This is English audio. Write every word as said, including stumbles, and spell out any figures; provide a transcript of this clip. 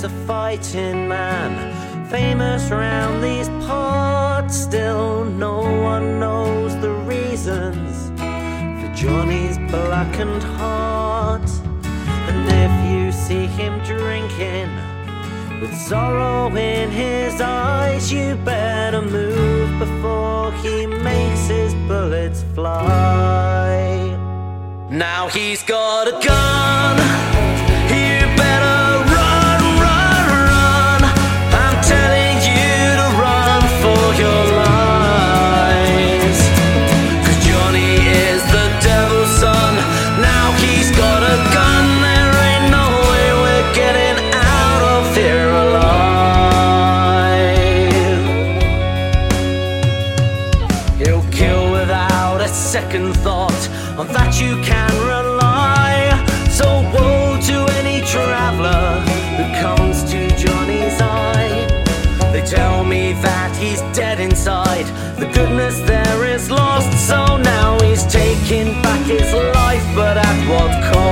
a fighting man, famous round these parts. Still no one knows the reasons for Johnny's blackened heart. And if you see him drinking with sorrow in his eyes, you better move before he makes his bullets fly. Now he's got a gun, you better run, run, run. I'm telling you to run for your lives, 'cause Johnny is the devil's son. Now he's got a gun, there ain't no way we're getting out of here alive. He'll kill without a second thought, on that you can rely. So woe to any traveller who comes to Johnny's eye. They tell me that he's dead inside, the goodness there is lost. So now he's taking back his life, but at what cost?